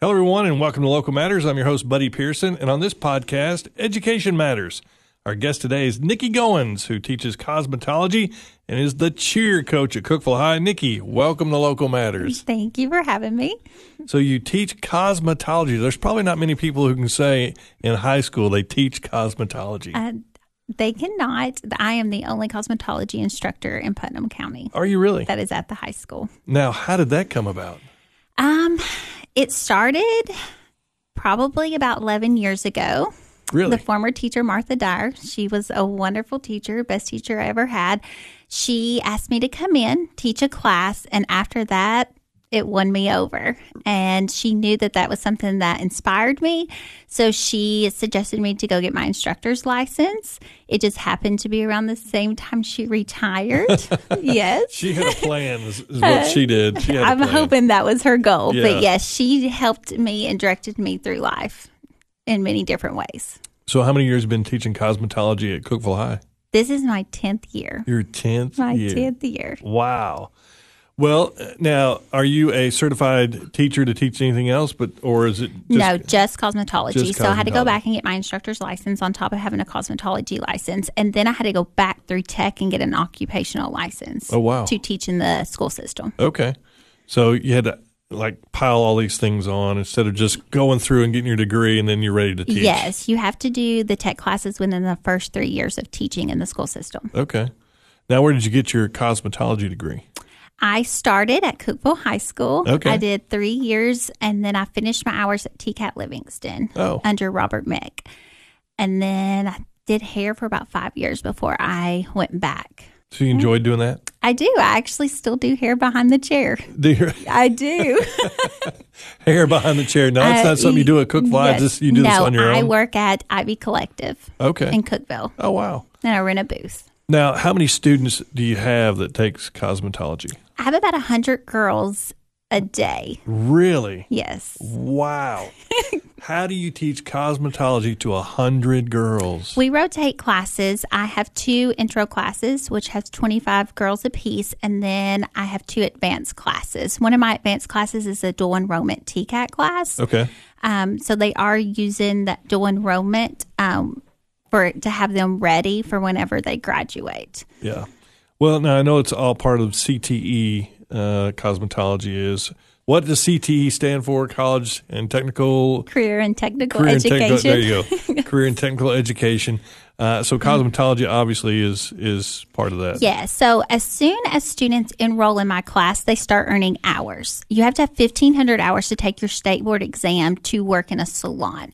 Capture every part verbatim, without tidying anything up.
Hello, everyone, and welcome to Local Matters. I'm your host, Buddy Pearson, and on this podcast, Education Matters. Our guest today is Nikki Goins, who teaches cosmetology and is the cheer coach at Cookeville High. Nikki, welcome to Local Matters. Thank you for having me. So you teach cosmetology. There's probably not many people who can say in high school they teach cosmetology. Uh, they cannot. I am the only cosmetology instructor in Putnam County. Are you really? That is at the high school. Now, how did that come about? Um, it started probably about eleven years ago. Really? The former teacher, Martha Dyer, she was a wonderful teacher, best teacher I ever had. She asked me to come in, teach a class, and after that, it won me over. And she knew that that was something that inspired me. So she suggested me to go get my instructor's license. It just happened to be around the same time she retired. Yes. She had a plan is, is what she did. She had a I'm plan. hoping that was her goal. Yeah. But yes, she helped me and directed me through life in many different ways. So how many years have you been teaching cosmetology at Cookeville High? This is my tenth year. Your tenth My year. tenth year. Wow. Well, now, are you a certified teacher to teach anything else, but or is it just, no, just cosmetology. just So I had to cosmetology. go back and get my instructor's license on top of having a cosmetology license. And then I had to go back through tech and get an occupational license. Oh, wow. To teach in the school system. Okay. So you had to like pile all these things on instead of just going through and getting your degree and then you're ready to teach. Yes, you have to do the tech classes within the first three years of teaching in the school system. Okay. Now, where did you get your cosmetology degree? I started at Cookeville High School. Okay. I did three years, and then I finished my hours at T C A T Livingston Oh. under Robert Mick. And then I did hair for about five years before I went back. So you enjoyed doing that? I do. I actually still do hair behind the chair. Do your I do. hair behind the chair. No, it's Uh, not something you do at Cookeville High. yes. Just you do no, this on your own? I work at Ivy Collective Okay. in Cookeville, Oh, wow. and I rent a booth. Now, how many students do you have that takes cosmetology? I have about one hundred girls a day. Really? Yes. Wow. How do you teach cosmetology to a hundred girls? We rotate classes. I have two intro classes, which has twenty-five girls apiece, and then I have two advanced classes. One of my advanced classes is a dual enrollment T C A T class. Okay. Um, so they are using that dual enrollment um, for to have them ready for whenever they graduate. Yeah. Well, now I know it's all part of C T E. Uh, cosmetology is. What does C T E stand for? College and Technical Career and technical Career and education. Technical, there you go. Career and Technical Education. Uh, so cosmetology obviously is is part of that. Yeah. So as soon as students enroll in my class, they start earning hours. You have to have fifteen hundred hours to take your state board exam to work in a salon.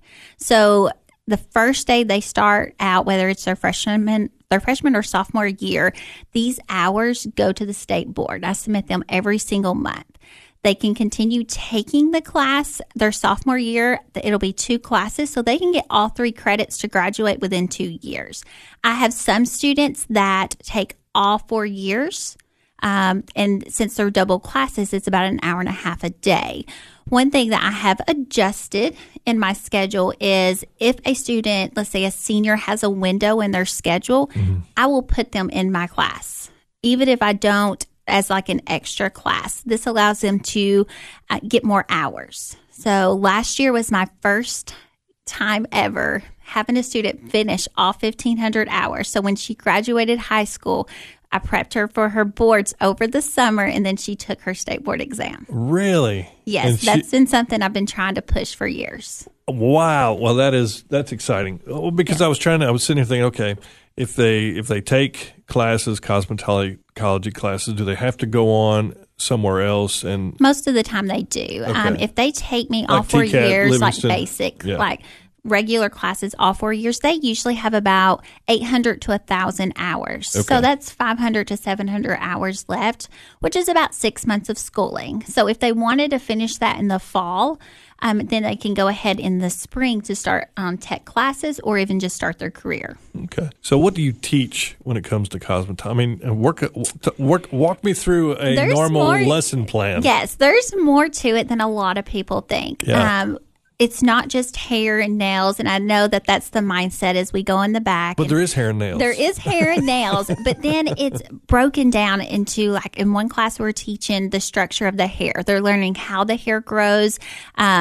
So the first day they start out, whether it's their freshman, their freshman or sophomore year, these hours go to the state board. I submit them every single month. They can continue taking the class their sophomore year. It'll be two classes, so they can get all three credits to graduate within two years. I have some students that take all four years. Um, and since they're double classes, it's about an hour and a half a day. One thing that I have adjusted in my schedule is if a student, let's say a senior, has a window in their schedule, mm-hmm. I will put them in my class, even if I don't as like an extra class. This allows them to uh, get more hours. So last year was my first time ever having a student finish all fifteen hundred hours. So when she graduated high school, I prepped her for her boards over the summer, and then she took her state board exam. Really? Yes, And that's she, been something I've been trying to push for years. Wow. Well, that is that's exciting. Well, because yeah. I was trying to, I was sitting here thinking, okay, if they if they take classes, cosmetology classes, do they have to go on somewhere else? And most of the time they do. Okay. Um, if they take me like all four T C A T, years, Livingston. like basic, Yeah. like regular classes all four years, they usually have about eight hundred to one thousand hours. Okay. So that's five hundred to seven hundred hours left, which is about six months of schooling. So if they wanted to finish that in the fall, um, then they can go ahead in the spring to start um, tech classes or even just start their career. Okay. So what do you teach when it comes to cosmetology? I mean, work, work, walk me through a There's normal more, lesson plan. Yes, there's more to it than a lot of people think. Yeah. Um, it's not just hair and nails, and I know that that's the mindset as we go in the back. But and there is hair and nails. There is hair and nails, but then it's broken down into, like in one class we're teaching the structure of the hair. They're learning how the hair grows. Um,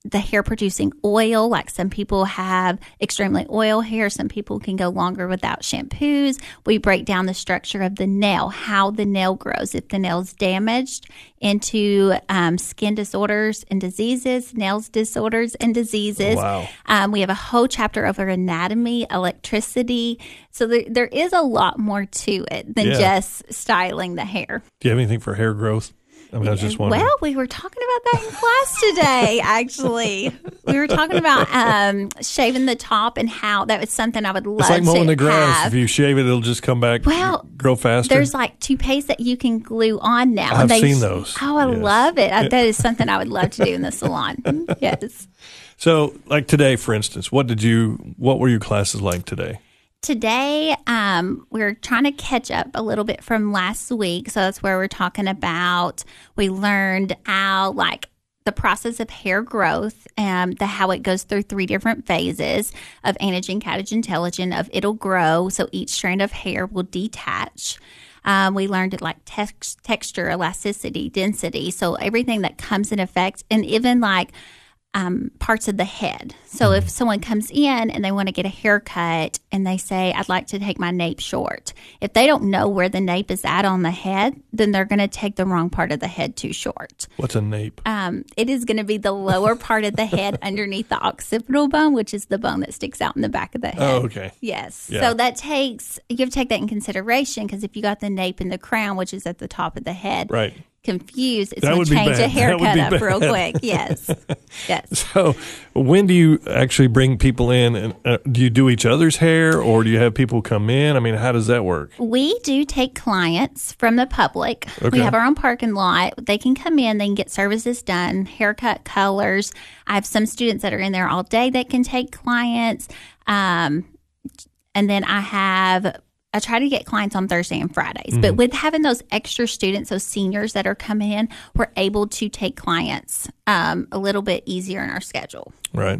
the hair producing oil, like some people have extremely oil hair. Some people can go longer without shampoos. We break down the structure of the nail, how the nail grows. If the nail's damaged, into um, skin disorders and diseases, nails disorders and diseases. Wow. Um, we have a whole chapter over anatomy, electricity. So there, there is a lot more to it than Yeah. just styling the hair. Do you have anything for hair growth? I mean, I was just wondering. Well, we were talking about that in class today, actually. We were talking about um, shaving the top and how that was something I would love It's like mowing to the grass. have. If you shave it, it'll just come back, Well, grow faster. There's like toupees that you can glue on now. I've and they, seen those. Oh, I Yes. love it. I, that is something I would love to do in the salon. Yes. So, like today, for instance, what did you? What were your classes like today? Today, um, we're trying to catch up a little bit from last week. So that's where we're talking about, we learned how, like, the process of hair growth, um, the how it goes through three different phases of anagen, catagen, telogen, of it'll grow. So each strand of hair will detach. Um, we learned it like tex- texture, elasticity, density. So everything that comes in effect, and even like Um, parts of the head. So if someone comes in and they want to get a haircut and they say, I'd like to take my nape short. If they don't know where the nape is at on the head, then they're going to take the wrong part of the head too short. What's a nape? Um, it is going to be the lower part of the head underneath the occipital bone, which is the bone that sticks out in the back of the head. Oh, okay. Yes. Yeah. So that takes, you have to take that in consideration, because if you got the nape in the crown, which is at the top of the head, Right. confused, it's That going would to be change bad. a That would haircut be up real bad. quick. Yes. Yes. So, when do you actually bring people in? And uh, do you do each other's hair, or do you have people come in? I mean, how does that work? We do take clients from the public. Okay. We have our own parking lot. They can come in, they can get services done, haircut, colors. I have some students that are in there all day that can take clients. Um, and then I have, I try to get clients on Thursday and Fridays. Mm-hmm. But with having those extra students, those seniors that are coming in, we're able to take clients um, a little bit easier in our schedule. Right.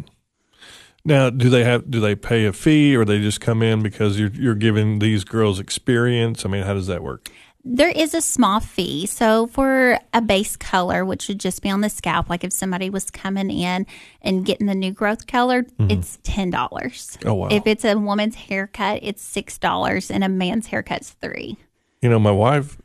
Now, do they have? Do they pay a fee, or they just come in because you're you're giving these girls experience? I mean, how does that work? There is a small fee. So for a base color, which would just be on the scalp, like if somebody was coming in and getting the new growth color, mm-hmm. it's ten dollars. Oh, wow. If it's a woman's haircut, it's six dollars, and a man's haircut's three dollars. You know, my wife,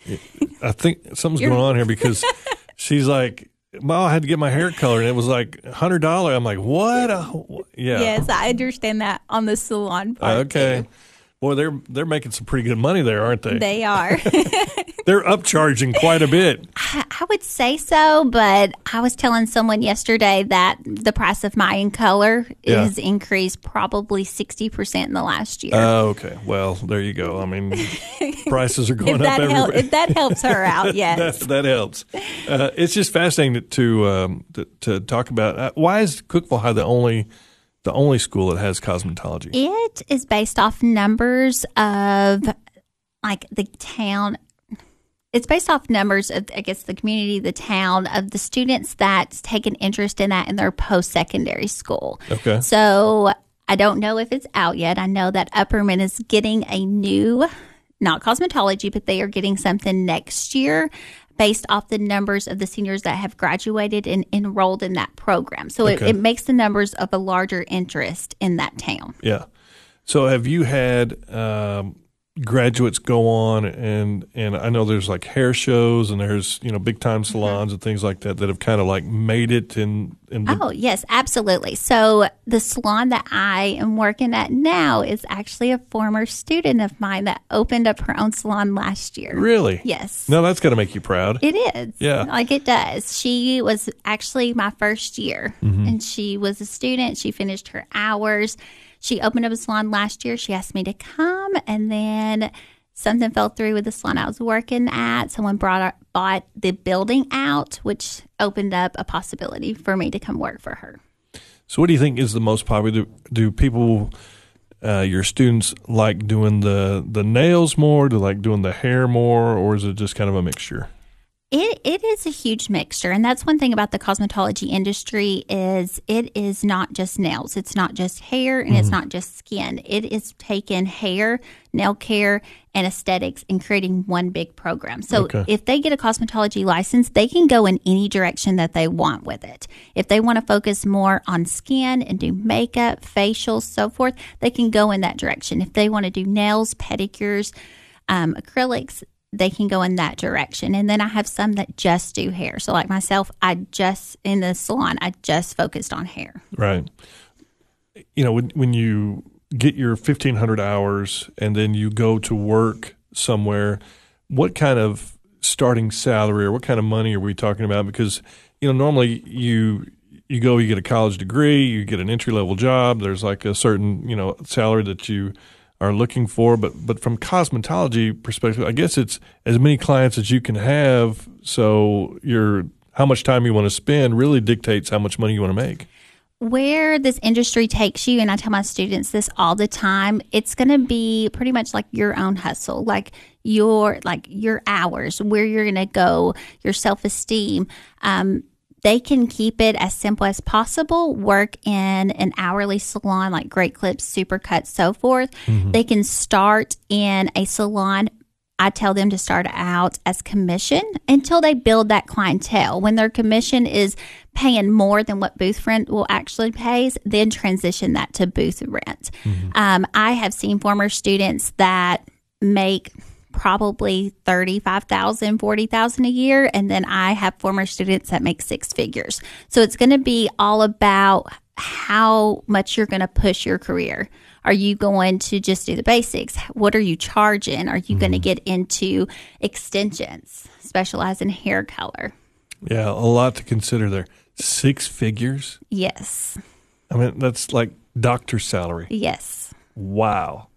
I think something's going on here, because she's like, "Well, I had to get my hair colored, and it was like one hundred dollars. I'm like, what? Uh, yeah. Yes, I understand that on the salon part. Okay. too. Boy, they're they're making some pretty good money there, aren't they? They are. They're upcharging quite a bit. I, I would say so, but I was telling someone yesterday that the price of my in color Yeah. has increased probably sixty percent in the last year. Oh, okay. Well, there you go. I mean, prices are going if, up that everywhere. hel- if that helps her out, yes. that, that helps. Uh, it's just fascinating to um, to, to talk about. Uh, why is Cookeville High the only the only school that has cosmetology? It is based off numbers of like the town. It's based off numbers of, I guess, the community, the town, of the students that take an interest in that in their post-secondary school. Okay. So I don't know if it's out yet. I know that Upperman is getting a new, not cosmetology, but they are getting something next year based off the numbers of the seniors that have graduated and enrolled in that program. So Okay. it, it makes the numbers of a larger interest in that town. Yeah. So have you had um, graduates go on, and and I know there's like hair shows, and there's, you know, big time salons and things like that that have kind of like made it in in the, Oh, yes, absolutely. So the salon that I am working at now is actually a former student of mine that opened up her own salon last year. Really? Yes. No, that's got to make you proud. It is. Yeah. Like it does. She was actually my first year, Mm-hmm. and she was a student. She finished her hours. She opened up a salon last year. She asked me to come, and then something fell through with the salon I was working at. Someone brought bought the building out, which opened up a possibility for me to come work for her. So what do you think is the most popular? Do, do people, uh, your students, like doing the, the nails more? Do they like doing the hair more? Or is it just kind of a mixture? It it is a huge mixture, and that's one thing about the cosmetology industry is it is not just nails, it's not just hair, and mm-hmm. it's not just skin. It is taking hair, nail care, and aesthetics and creating one big program. So okay. if they get a cosmetology license, they can go in any direction that they want with it. If they want to focus more on skin and do makeup, facials, so forth, they can go in that direction. If they want to do nails, pedicures, um, acrylics, they can go in that direction. And then I have some that just do hair. So like myself, I just, in the salon, I just focused on hair. Right. You know, when when you get your fifteen hundred hours and then you go to work somewhere, what kind of starting salary or what kind of money are we talking about? Because, you know, normally you you go, you get a college degree, you get an entry-level job, there's like a certain, you know, salary that you are looking for, but but from cosmetology perspective, I guess it's as many clients as you can have. So your how much time you want to spend really dictates how much money you want to make. Where this industry takes you, and I tell my students this all the time, it's going to be pretty much like your own hustle, like your like your hours, where you're going to go, your self-esteem. Um, They can keep it as simple as possible, work in an hourly salon like Great Clips, Supercuts, so forth. Mm-hmm. They can start in a salon. I tell them to start out as commission until they build that clientele. When their commission is paying more than what booth rent will actually pay, then transition that to booth rent. Mm-hmm. Um, I have seen former students that make probably thirty-five thousand dollars, forty thousand dollars a year. And then I have former students that make six figures. So it's going to be all about how much you're going to push your career. Are you going to just do the basics? What are you charging? Are you mm-hmm. going to get into extensions, specialize in hair color? Yeah, a lot to consider there. Six figures? Yes. I mean, that's like doctor's salary. Yes. Wow.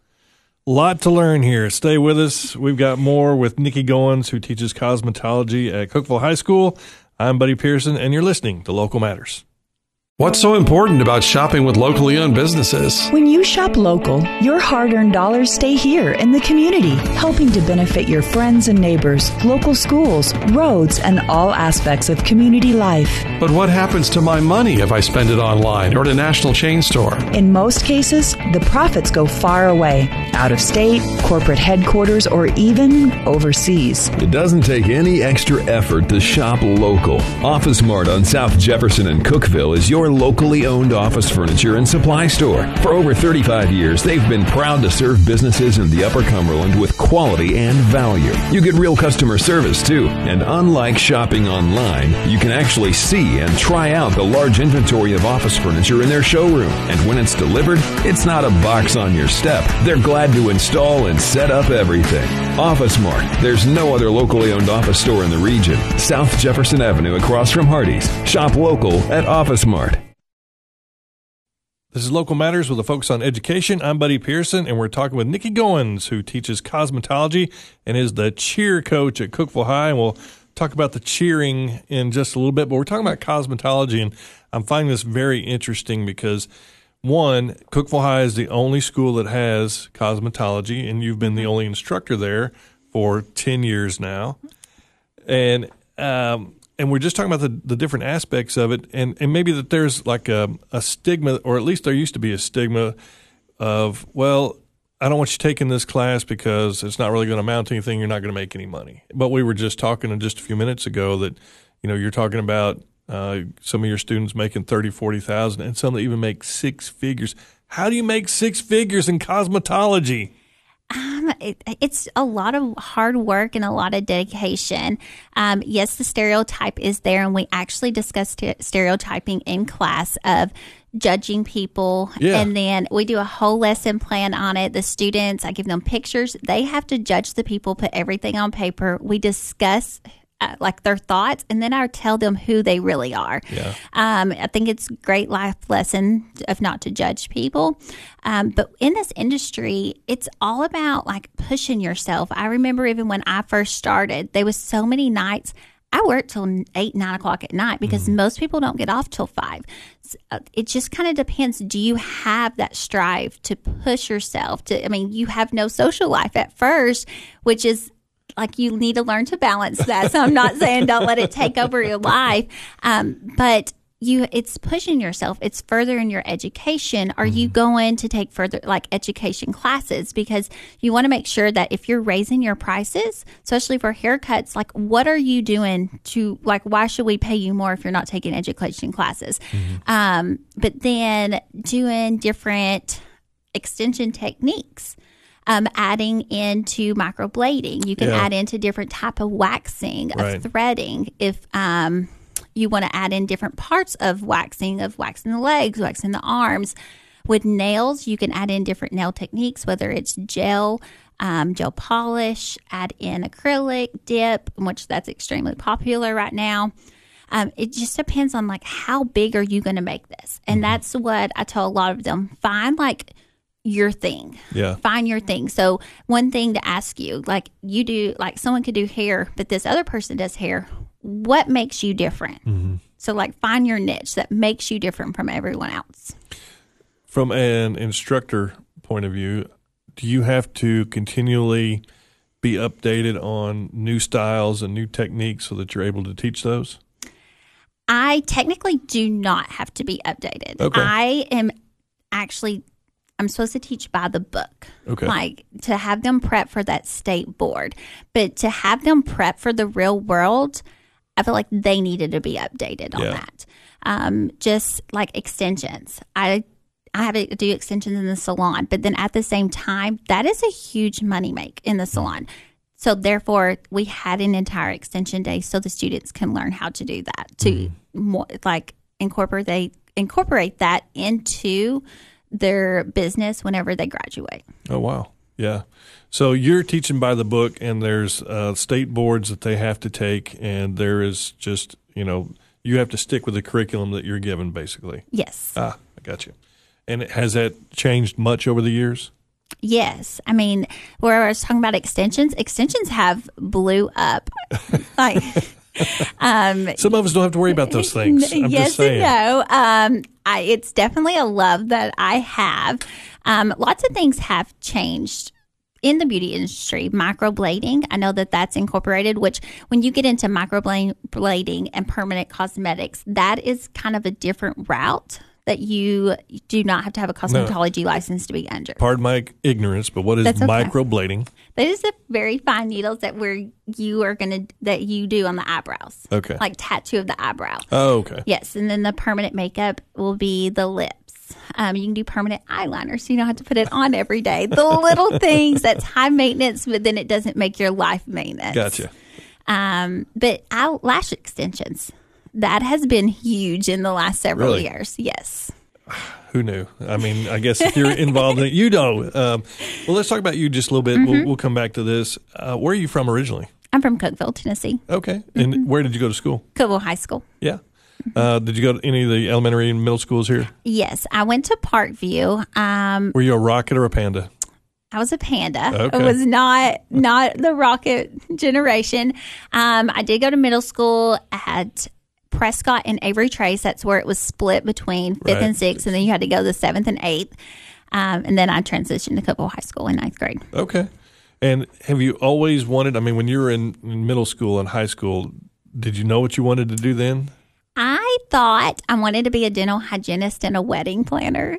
Lot to learn here. Stay with us. We've got more with Nikki Goins, who teaches cosmetology at Cookeville High School. I'm Buddy Pearson, and you're listening to Local Matters. What's so important about shopping with locally owned businesses? When you shop local, your hard-earned dollars stay here in the community, helping to benefit your friends and neighbors, local schools, roads, and all aspects of community life. But what happens to my money if I spend it online or at a national chain store? In most cases, the profits go far away, out of state, corporate headquarters, or even overseas. It doesn't take any extra effort to shop local. Office Mart on South Jefferson and Cookeville is your locally owned office furniture and supply store. For over thirty-five years, they've been proud to serve businesses in the Upper Cumberland with quality and value. You get real customer service, too. And unlike shopping online, you can actually see and try out the large inventory of office furniture in their showroom. And when it's delivered, it's not a box on your step. They're glad to install and set up everything. Office Mart. There's no other locally owned office store in the region. South Jefferson Avenue across from Hardee's. Shop local at Office Mart. This is Local Matters with a focus on education. I'm Buddy Pearson, and we're talking with Nikki Goins, who teaches cosmetology and is the cheer coach at Cookeville High. And we'll talk about the cheering in just a little bit, but we're talking about cosmetology, and I'm finding this very interesting because, one, Cookeville High is the only school that has cosmetology, and you've been the only instructor there for ten years now. And um And we're just talking about the, the different aspects of it, and, and maybe that there's like a, a stigma, or at least there used to be a stigma of, well, I don't want you taking this class because it's not really going to amount to anything. You're not going to make any money. But we were just talking just a few minutes ago that, you know, you're talking about uh, some of your students making thirty, forty thousand, and some that even make six figures. How do you make six figures in cosmetology? Um, it, it's a lot of hard work and a lot of dedication. Um, yes, the stereotype is there, and we actually discussed st- stereotyping in class of judging people. Yeah. And then we do a whole lesson plan on it. The students, I give them pictures. They have to judge the people, put everything on paper. We discuss Uh, like their thoughts, and then I tell them who they really are. Yeah. Um, I think it's a great life lesson of not to judge people. Um, but in this industry, it's all about like pushing yourself. I remember even when I first started, there was so many nights I worked till eight, nine o'clock at night because mm-hmm. most people don't get off till five. So, uh, it just kind of depends. Do you have that strive to push yourself to, I mean, you have no social life at first, which is like you need to learn to balance that. So I'm not saying don't let it take over your life. Um, but you, it's pushing yourself. It's furthering your education. Are mm-hmm. you going to take further like education classes? Because you want to make sure that if you're raising your prices, especially for haircuts, like what are you doing to like, why should we pay you more if you're not taking education classes? Mm-hmm. Um, but then doing different extension techniques. Um, adding into microblading. You can yeah. add into different type of waxing, of right. threading. If um, you want to add in different parts of waxing, of waxing the legs, waxing the arms. With nails, you can add in different nail techniques, whether it's gel, um, gel polish, add in acrylic, dip, which that's extremely popular right now. Um, it just depends on like how big are you going to make this? And mm-hmm. that's what I tell a lot of them. Find like your thing. Yeah. Find your thing. So one thing to ask you, like you do, like someone could do hair, but this other person does hair. What makes you different? Mm-hmm. So like find your niche that makes you different from everyone else. From an instructor point of view, do you have to continually be updated on new styles and new techniques so that you're able to teach those? I technically do not have to be updated. Okay. I am actually I'm supposed to teach by the book, okay. like to have them prep for that state board. But to have them prep for the real world, I feel like they needed to be updated on yeah. that. Um, just like extensions. I I have to do extensions in the salon, but then at the same time, that is a huge money make in the salon. So therefore, we had an entire extension day so the students can learn how to do that, to mm-hmm. more, like incorporate incorporate that into their business whenever they graduate. Oh, wow. Yeah. So you're teaching by the book, and there's uh, state boards that they have to take, and there is just, you know, you have to stick with the curriculum that you're given, basically. Yes. Ah, I got you. And has that changed much over the years? Yes. I mean, where I was talking about extensions, extensions have blew up. Like... Um, Some of us don't have to worry about those things. I'm yes just saying. and no. Um, I, it's definitely a love that I have. Um, lots of things have changed in the beauty industry. Microblading, I know that that's incorporated, which when you get into microblading and permanent cosmetics, that is kind of a different route that you do not have to have a cosmetology no. license to be under. Pardon my ignorance, but what is okay. microblading? That is the very fine needles that where you are going to that you do on the eyebrows. Okay. Like tattoo of the eyebrow. Oh, okay. Yes, and then the permanent makeup will be the lips. Um, you can do permanent eyeliner, so you don't have to put it on every day. The little things that's high maintenance, but then it doesn't make your life maintenance. Gotcha. Um, but eyelash extensions. That has been huge in the last several really? years. Yes. Who knew? I mean, I guess if you're involved in it, you know. Um, well, let's talk about you just a little bit. Mm-hmm. We'll, we'll come back to this. Uh, where are you from originally? I'm from Cookeville, Tennessee. Okay. And mm-hmm. where did you go to school? Cookeville High School. Yeah. Uh, did you go to any of the elementary and middle schools here? Yes. I went to Parkview. Um, Were you a rocket or a panda? I was a panda. Okay. I was not not the rocket generation. Um, I did go to middle school at Prescott and Avery Trace. That's where it was split between fifth right. and sixth, and then you had to go the seventh and eighth. Um, and then I transitioned to Cookeville High School in ninth grade. Okay. And have you always wanted, I mean, when you were in, in middle school and high school, did you know what you wanted to do then? I thought I wanted to be a dental hygienist and a wedding planner.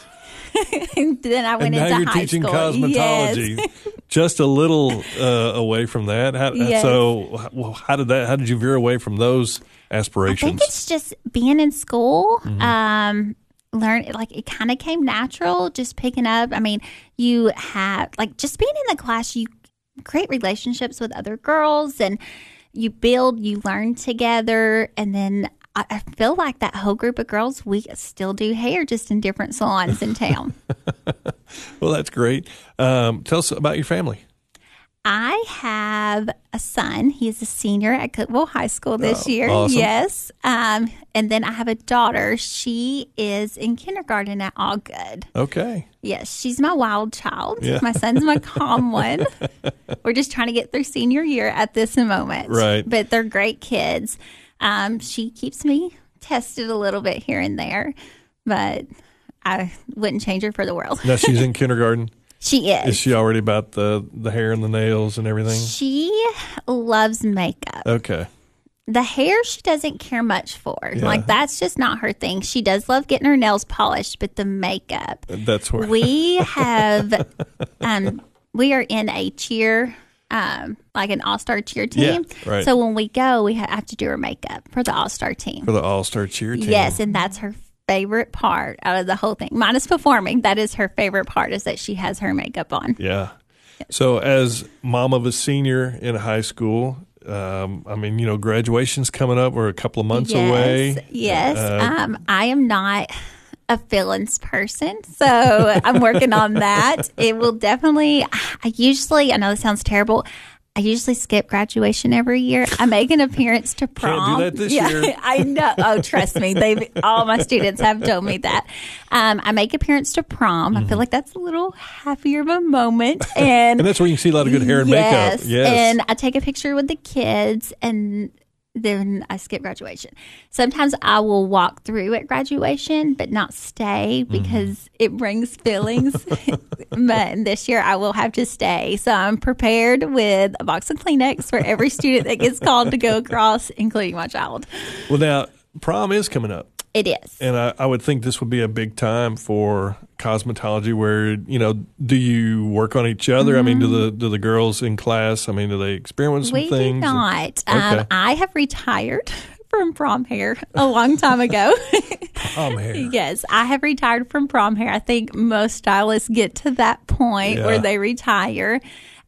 And then I went and now into you're high teaching school. cosmetology, Yes. just a little uh, away from that. How, Yes. So, well, how did that? How did you veer away from those aspirations? I think it's just being in school. Mm-hmm. Um, learn like it kind of came natural. Just picking up. I mean, you have like just being in the class. You create relationships with other girls, and you build. You learn together, and then. I feel like that whole group of girls, we still do hair just in different salons in town. Well, that's great. Um, tell us about your family. I have a son. He's a senior at Cookeville High School this oh, year. Awesome. Yes. Um, and then I have a daughter. She is in kindergarten at All Good. Okay. Yes, she's my wild child. Yeah. My son's my calm one. We're just trying to get through senior year at this moment. Right. But they're great kids. Um, she keeps me tested a little bit here and there, but I wouldn't change her for the world. Now she's in kindergarten? She is. Is she already about the, the hair and the nails and everything? She loves makeup. Okay. The hair she doesn't care much for. Yeah. Like, that's just not her thing. She does love getting her nails polished, but the makeup. That's where. We have, um, we are in a cheer, um, like an all-star cheer team. Yeah, right. So when we go, we have to do her makeup for the all-star team. For the all-star cheer team. Yes, and that's her favorite part out of the whole thing. Minus performing, that is her favorite part, is that she has her makeup on. Yeah. So as mom of a senior in high school, um, I mean, you know, graduation's coming up. We're a couple of months yes, away. Yes. Uh, um, I am not a feelings person, so I'm working on that. It will definitely, I usually, I know this sounds terrible, I usually skip graduation every year. I make an appearance to prom. Can't do that this yeah, year. I know. Oh, trust me. They all my students have told me that. Um, I make appearance to prom. Mm-hmm. I feel like that's a little happier of a moment. And, and that's where you can see a lot of good hair and yes, makeup. Yes. And I take a picture with the kids, and then I skip graduation. Sometimes I will walk through at graduation, but not stay because mm-hmm. it brings feelings. But this year I will have to stay. So I'm prepared with a box of Kleenex for every student that gets called to go across, including my child. Well, now, prom is coming up. It is. And I, I would think this would be a big time for cosmetology where, you know, do you work on each other? Mm-hmm. I mean, do the do the girls in class, I mean, do they experiment with some we things? We do not. And, okay. um, I have retired from prom hair a long time ago. Prom hair. Yes, I have retired from prom hair. I think most stylists get to that point yeah. where they retire.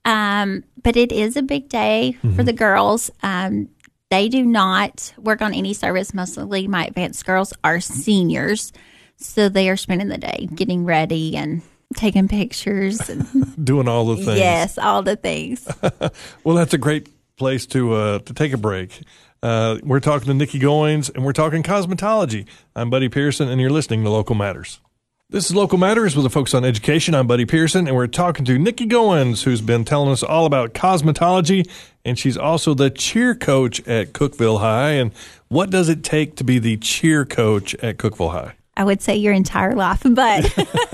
Um, but it is a big day mm-hmm. for the girls. Um They do not work on any service. Mostly my advanced girls are seniors. So they are spending the day getting ready and taking pictures. And doing all the things. Yes, all the things. Well, that's a great place to uh, to take a break. Uh, we're talking to Nikki Goins, and we're talking cosmetology. I'm Buddy Pearson, and you're listening to Local Matters. This is Local Matters with a focus on education. I'm Buddy Pearson, and we're talking to Nikki Goins, who's been telling us all about cosmetology, and she's also the cheer coach at Cookeville High. And what does it take to be the cheer coach at Cookeville High? I would say your entire life, but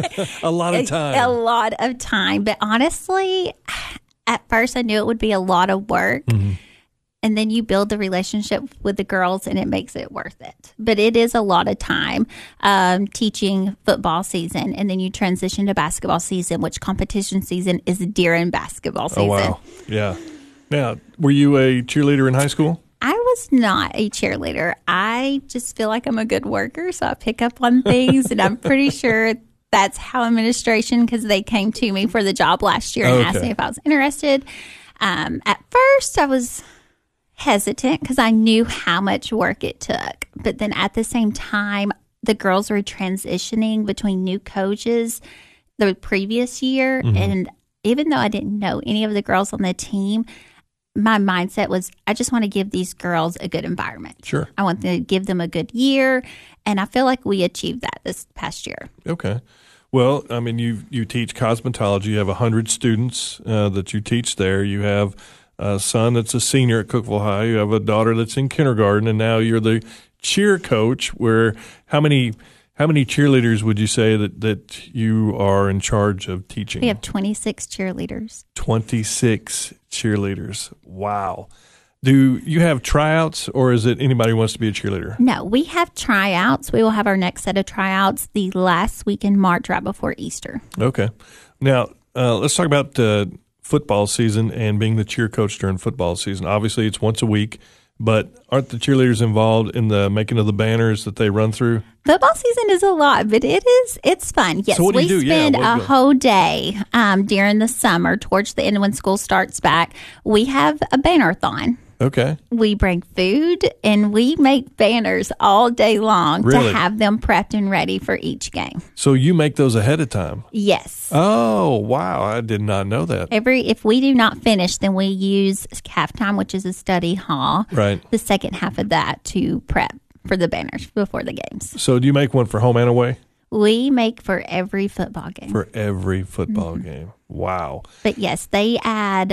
a lot of time. A, a lot of time. But honestly, at first I knew it would be a lot of work. Mm-hmm. And then you build the relationship with the girls, and it makes it worth it. But it is a lot of time um, teaching football season, and then you transition to basketball season, which competition season is during basketball season. Oh, wow. Yeah. Now, were you a cheerleader in high school? I was not a cheerleader. I just feel like I'm a good worker, so I pick up on things, and I'm pretty sure that's how administration, because they came to me for the job last year and okay. asked me if I was interested. Um, at first, I was hesitant because I knew how much work it took. But then at the same time, the girls were transitioning between new coaches the previous year. Mm-hmm. And even though I didn't know any of the girls on the team, my mindset was, I just want to give these girls a good environment. Sure. I want to give them a good year. And I feel like we achieved that this past year. Okay. Well, I mean, you you teach cosmetology. You have one hundred students uh, that you teach there. You have a son that's a senior at Cookeville High. You have a daughter that's in kindergarten, and now you're the cheer coach. Where how many how many cheerleaders would you say that, that you are in charge of teaching? We have twenty-six cheerleaders. twenty-six cheerleaders. Wow. Do you have tryouts, or is it anybody who wants to be a cheerleader? No, we have tryouts. We will have our next set of tryouts the last week in March, right before Easter. Okay. Now, uh, let's talk about uh, football season and being the cheer coach during football season. Obviously, it's once a week, but aren't the cheerleaders involved in the making of the banners that they run through? Football season is a lot, but it is it's fun. Yes, so what do we you do? spend yeah, a go. whole day um, during the summer, towards the end when school starts back. We have a banner-thon. Okay. We bring food, and we make banners all day long really? to have them prepped and ready for each game. So you make those ahead of time? Yes. Oh, wow. I did not know that. Every If we do not finish, then we use halftime, which is a study hall. Right. The second half of that to prep for the banners before the games. So do you make one for home and away? We make for every football game. For every football mm-hmm. game. Wow. But yes, they add...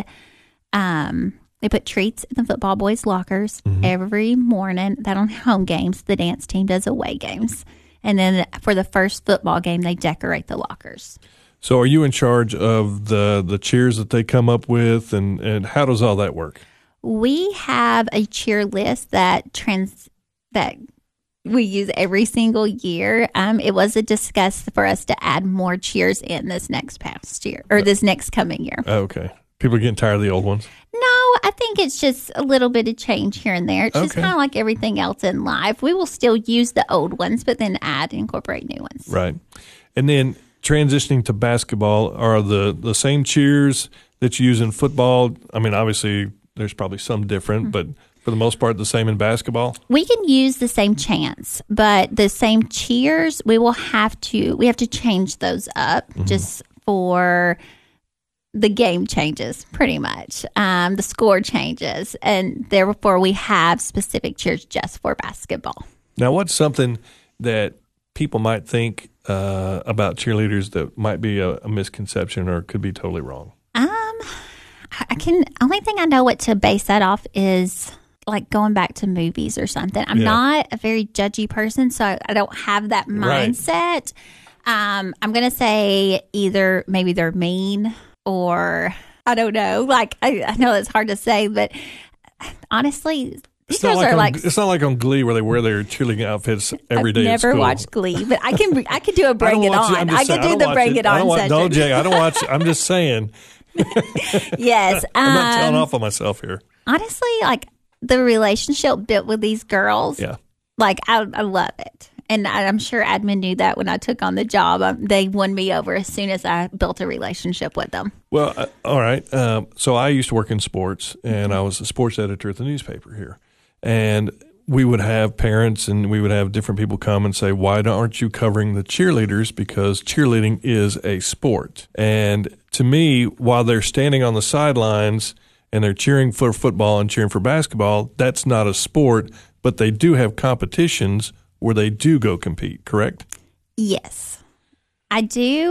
Um, They put treats in the football boys' lockers mm-hmm. every morning. That on home games, the dance team does away games. And then for the first football game, they decorate the lockers. So are you in charge of the, the cheers that they come up with, and, and how does all that work? We have a cheer list that trans that we use every single year. Um, it was a discuss for us to add more cheers in this next past year or this next coming year. Okay. People are getting tired of the old ones? No, I think it's just a little bit of change here and there. It's just Okay. kind of like everything else in life. We will still use the old ones, but then add, incorporate new ones. Right. And then transitioning to basketball, are the, the same cheers that you use in football? I mean, obviously, there's probably some different, mm-hmm. but for the most part, the same in basketball? We can use the same chants, but the same cheers, we will have to, we have to change those up mm-hmm. just for the game changes, pretty much. Um, the score changes, and therefore we have specific cheers just for basketball. Now, what's something that people might think uh, about cheerleaders that might be a, a misconception or could be totally wrong? Um, I can, only thing I know what to base that off is like going back to movies or something. I'm yeah. not a very judgy person, so I, I don't have that mindset. Right. Um, I'm going to say either maybe they're mean or I don't know. Like, I, I know it's hard to say, but honestly, these girls like are on, like. It's not like on Glee where they wear their cheerleading outfits every I've day. I've never at school. watched Glee, but I can I can do a Bring It On. It, I saying, can do I the Bring it, It On watch, session. No, Jay, I don't watch it. I'm just saying. Yes. I'm not um, telling off on myself here. Honestly, like the relationship built with these girls, yeah. like I, I love it. And I, I'm sure admin knew that when I took on the job. Um, they won me over as soon as I built a relationship with them. Well, uh, all right. Um, so I used to work in sports, and I was a sports editor at the newspaper here. And we would have parents and we would have different people come and say, why aren't you covering the cheerleaders? Because cheerleading is a sport. And to me, while they're standing on the sidelines and they're cheering for football and cheering for basketball, that's not a sport, but they do have competitions where they do go compete, correct? Yes, I do.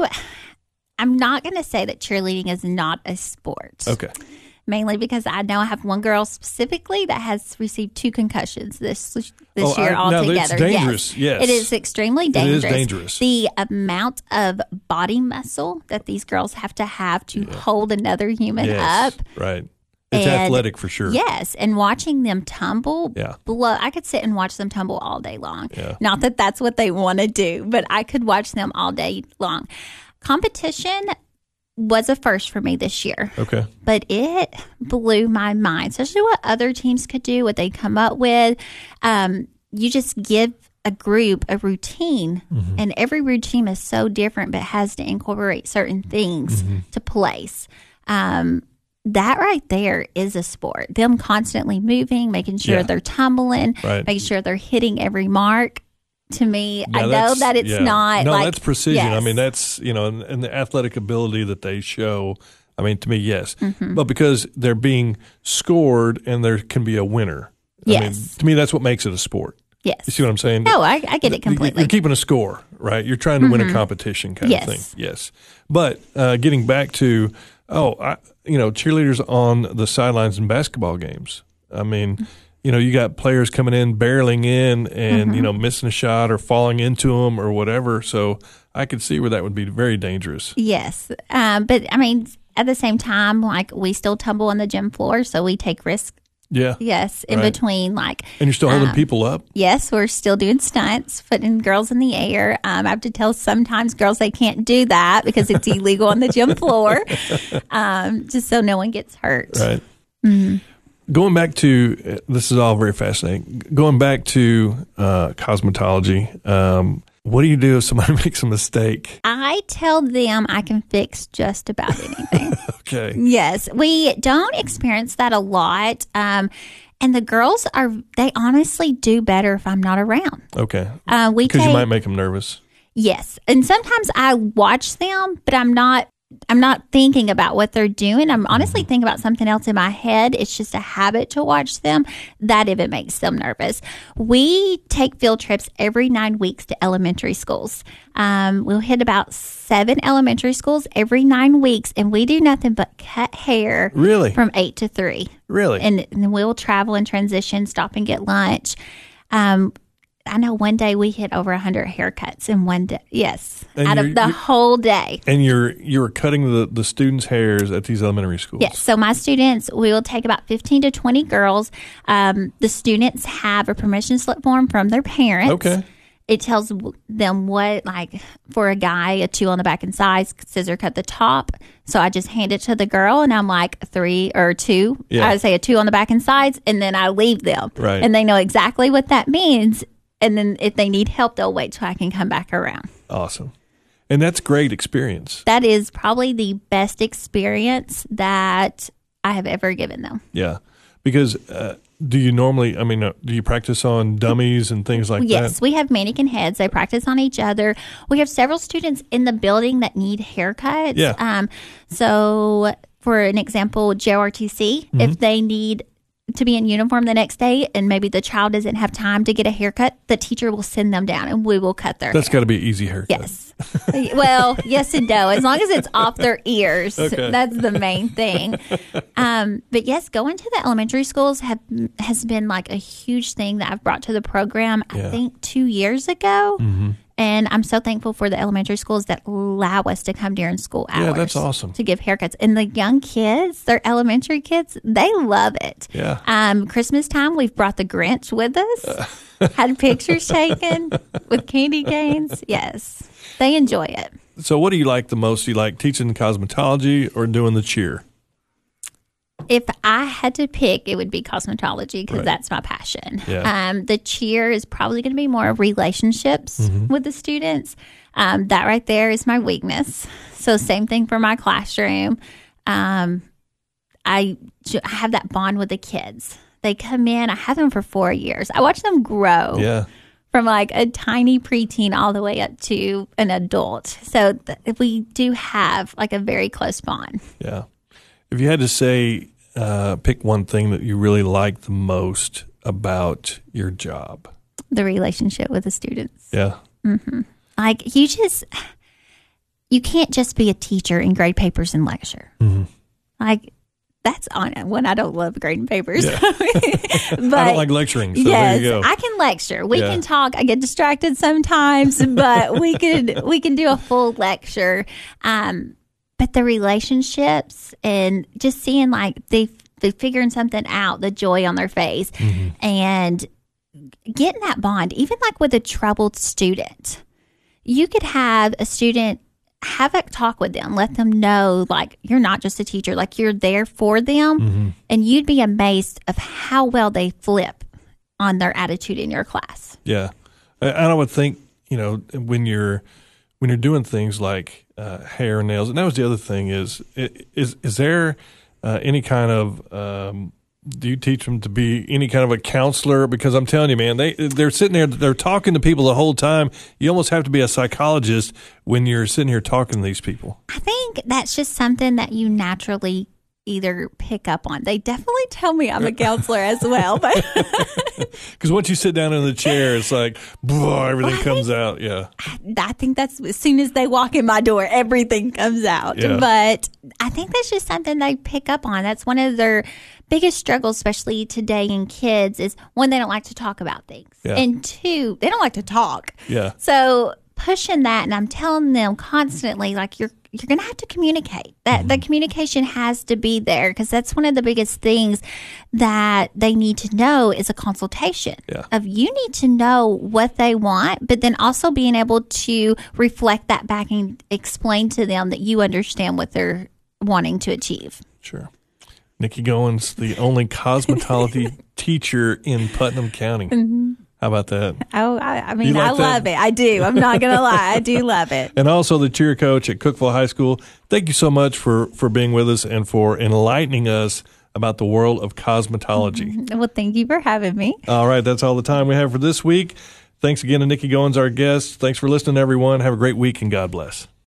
I'm not going to say that cheerleading is not a sport. Okay. Mainly because I know I have one girl specifically that has received two concussions this this oh, year I, altogether. No, it's dangerous. Yes. yes. It is extremely dangerous. It is dangerous. The amount of body muscle that these girls have to have to yeah. hold another human yes, up. Right. It's and, athletic for sure. Yes, and watching them tumble, yeah. blow, I could sit and watch them tumble all day long. Yeah. Not that that's what they want to do, but I could watch them all day long. Competition was a first for me this year. Okay. But it blew my mind, especially what other teams could do, what they come up with. Um, you just give a group a routine, mm-hmm. and every routine is so different, but has to incorporate certain things mm-hmm. to place. Um, that right there is a sport. Them constantly moving, making sure yeah. they're tumbling, right. making sure they're hitting every mark. To me, yeah, I know that it's yeah. not no, like, that's precision. yes. I mean, that's, you know, and, and the athletic ability that they show. I mean, to me, yes. Mm-hmm. But because they're being scored and there can be a winner. I yes. mean, to me, that's what makes it a sport. Yes. You see what I'm saying? No, I, I get it completely. You're keeping a score, right? You're trying to mm-hmm. win a competition kind yes. of thing. Yes. But uh, getting back to, oh, I, you know, cheerleaders on the sidelines in basketball games. I mean, mm-hmm. you know, you got players coming in, barreling in and, mm-hmm. you know, missing a shot or falling into them or whatever. So I could see where that would be very dangerous. Yes. Um, but, I mean, at the same time, like, we still tumble on the gym floor, so we take risks. Yeah. Yes. In right. between, like. And you're still holding um, people up? Yes. We're still doing stunts, putting girls in the air. Um, I have to tell sometimes girls they can't do that because it's illegal on the gym floor, um, just so no one gets hurt. Right. Mm-hmm. Going back to, this is all very fascinating. Going back to uh, cosmetology, um, what do you do if somebody makes a mistake? I tell them I can fix just about anything. Okay. Yes. We don't experience that a lot. Um, and the girls are, they honestly do better if I'm not around. Okay. Uh, we Because take, you might make them nervous. Yes. And sometimes I watch them, but I'm not. I'm not thinking about what they're doing. I'm honestly thinking about something else in my head. It's just a habit to watch them. That if it makes them nervous. We take field trips every nine weeks to elementary schools. Um, we'll hit about seven elementary schools every nine weeks, and we do nothing but cut hair. Really? From eight to three. Really? And, and we'll travel and transition, stop and get lunch. Um, I know one day we hit over one hundred haircuts in one day. Yes, And out you're- of the you're- whole day. And you're you're cutting the, the students' hairs at these elementary schools. Yes. So my students, we will take about fifteen to twenty girls. Um, the students have a permission slip form from their parents. Okay. It tells w- them what, like, for a guy, a two on the back and sides, scissor cut the top. So I just hand it to the girl, and I'm like, three or two. Yeah. I say a two on the back and sides, and then I leave them. Right. And they know exactly what that means. And then if they need help, they'll wait till I can come back around. Awesome. And that's great experience. That is probably the best experience that I have ever given them. Yeah. Because uh, do you normally, I mean, uh, do you practice on dummies and things like Yes, that? we have mannequin heads. They practice on each other. We have several students in the building that need haircuts. Yeah. Um, so, for an example, J O R T C, Mm-hmm. if they need to be in uniform the next day and maybe the child doesn't have time to get a haircut, the teacher will send them down and we will cut their That's hair. got to be an easy haircut. Yes. Well, yes and no. As long as it's off their ears, Okay. that's the main thing. Um, but yes, going to the elementary schools have has been like a huge thing that I've brought to the program. Yeah. I think two years ago, Mm-hmm. and I'm so thankful for the elementary schools that allow us to come during school hours. Yeah, that's awesome. To give haircuts, and the young kids, they're elementary kids, they love it. Yeah. Um, Christmas time, we've brought the Grinch with us. Had pictures taken with candy canes. Yes, they enjoy it. So what do you like the most? Do you like teaching cosmetology or doing the cheer? If I had to pick, it would be cosmetology because Right. that's my passion. Yeah. Um, the cheer is probably going to be more of relationships Mm-hmm. with the students. Um, that right there is my weakness. So same thing for my classroom. Um, I, ju- I have that bond with the kids. They come in. I have them for four years. I watch them grow. Yeah. From like a tiny preteen all the way up to an adult. So th- we do have like a very close bond. Yeah. If you had to say, uh, pick one thing that you really like the most about your job. The relationship with the students. Yeah. Like you just, you can't just be a teacher and grade papers and lecture. Mm-hmm. Like that's on when I don't love grading papers. Yeah. but I don't like lecturing, so yes, there you go. I can lecture. We Yeah. can talk. I get distracted sometimes, but we could we can do a full lecture. Um, but the relationships and just seeing like they they figuring something out, the joy on their face, Mm-hmm. and getting that bond, even like with a troubled student, you could have a student have a talk with them, let them know like you're not just a teacher, like you're there for them, Mm-hmm. and you'd be amazed of how well they flip on their attitude in your class. Yeah. I, I would think, you know, when you're when you're doing things like uh, hair and nails, and that was the other thing is is is there uh, any kind of um, do you teach them to be any kind of a counselor? Because I'm telling you, man, they they're sitting there, they're talking to people the whole time. You almost have to be a psychologist when you're sitting here talking to these people. I think that's just something that you naturally either pick up on. They definitely tell me I'm a counselor as well, but Because once you sit down in the chair, it's like, boy, everything Well, I comes out. Yeah. I think that's as soon as they walk in my door, everything comes out. Yeah. But I think that's just something they pick up on. That's one of their biggest struggles, especially today in kids, is one, they don't like to talk about things. Yeah. And two, they don't like to talk. Yeah. So pushing that, and I'm telling them constantly, like, you're you're going to have to communicate. That Mm-hmm. the communication has to be there, because that's one of the biggest things that they need to know is a consultation. Yeah. Of you need to know what they want, but then also being able to reflect that back and explain to them that you understand what they're wanting to achieve. Sure. Nikki Goins, the only cosmetology teacher in Putnam County. Mm-hmm. How about that? Oh, I, I mean, You like I that? love it. I do. I'm not going to lie. I do love it. And also the cheer coach at Cookeville High School. Thank you so much for, for being with us and for enlightening us about the world of cosmetology. Well, thank you for having me. All right, that's all the time we have for this week. Thanks again to Nikki Goins, our guest. Thanks for listening, everyone. Have a great week, and God bless.